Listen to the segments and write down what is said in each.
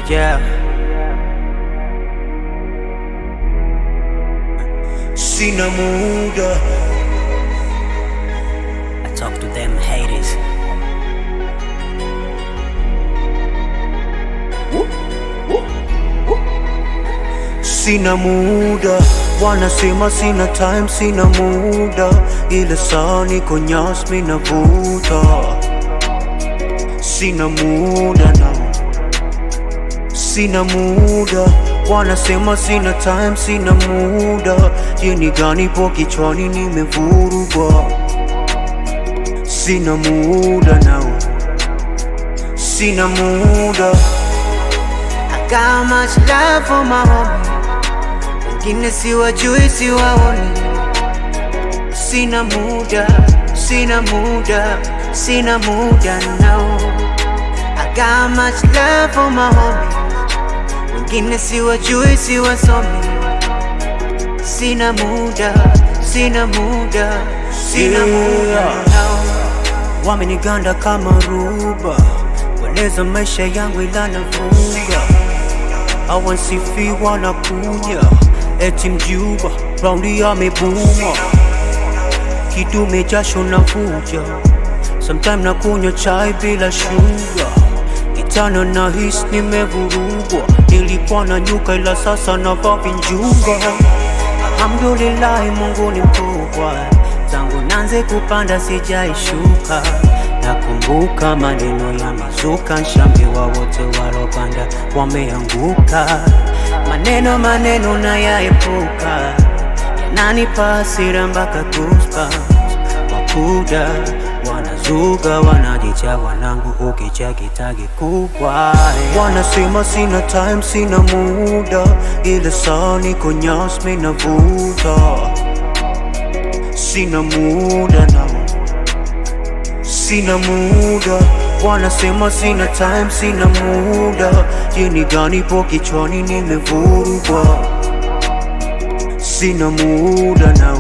Yeah. Sina muda. I talk to them haters. Sina muda, wanasema sina time, sina muda, ile saa niko nyas mi navuta. Sina muda na sina muda, wanasema sina time, sina muda, jini gani po kichwani nimevurugwa. Sina muda na sina muda. I got much love for my homie, wengine siwajui siwaoni. Sina muda, sina muda, sina muda now. I got much love for my homie, wengine siwajui siwasomi. Sina muda, sina muda, sina muda now. Wameniganda kama ruba, weleza maisha yangu ila nafunga. Awansifiwa na kunya, eti mjuba, raundi amebuma. Kidume jasho na vuja, sometime na kunywa chai bila sugar. Kitana na hisi nimevurugwa, nilikuwa na nyuka ila sasa na vavi njuga. Alhamdulillah Mungu ni mkubwa, tangu nanze kupanda sijaishuka. Nakumbuka maneno ya mizuka, nshambiwa wote walopanda wameanguka. Maneno na yaepuka, yananipa hasira mpaka goosebumps. Wakuda wanazuga, wanajicha wanangu ukicha kitagi kubwa. Wanasema sina time, sina muda, ile saa niko nyas mi navuta. Sina muda na sina muda, wanasema sina time, sina muda, jini gani po kichwani nimevurugwa. Sina muda na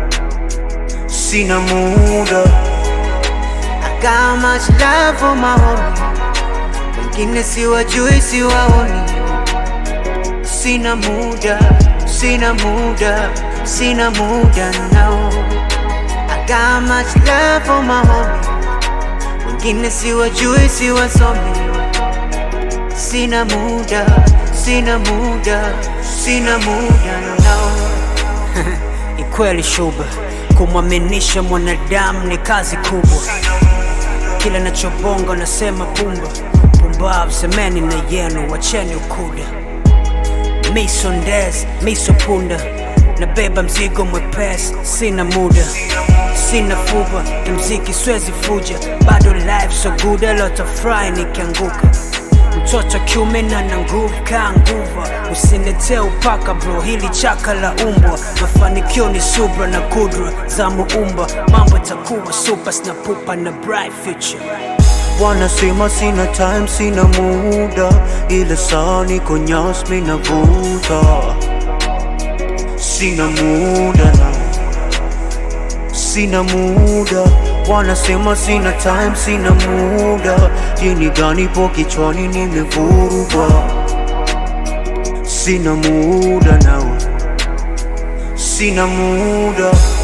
sina muda. I got much love for my homie, wengine siwajui siwaoni. Sina muda, sina muda, sina muda now. I got much love for my homie, wengine siwajui siwasomi. Sina muda, sina muda, sina muda now. Ikweli shuba, kumwaminisha mwanadamu ni kazi kubwa. Kila nachobonga nasema pumba, pumbavu semeni na yenu, wacheni ukuda. Miso ndez, miso punda, nabeba mzigo mwepesi, sina muda. Sina fuba, mziki swezi fuja, bado life so good, alota fry nikianguka. Mtoto kiume na nguvu kaa nguva, usinete upaka bro, hili chaka la umbwa. Mafanikio ni subra na kudra za muumba, mambo takuwa super, sina pupa na bright future. Wanasema sina time, sina muda, ile saa niko nyas mi navuta. Sina muda na sina muda, wanasema sina time, sina muda, jini gani po kichwani nimevurugwa. Sina muda na sina muda.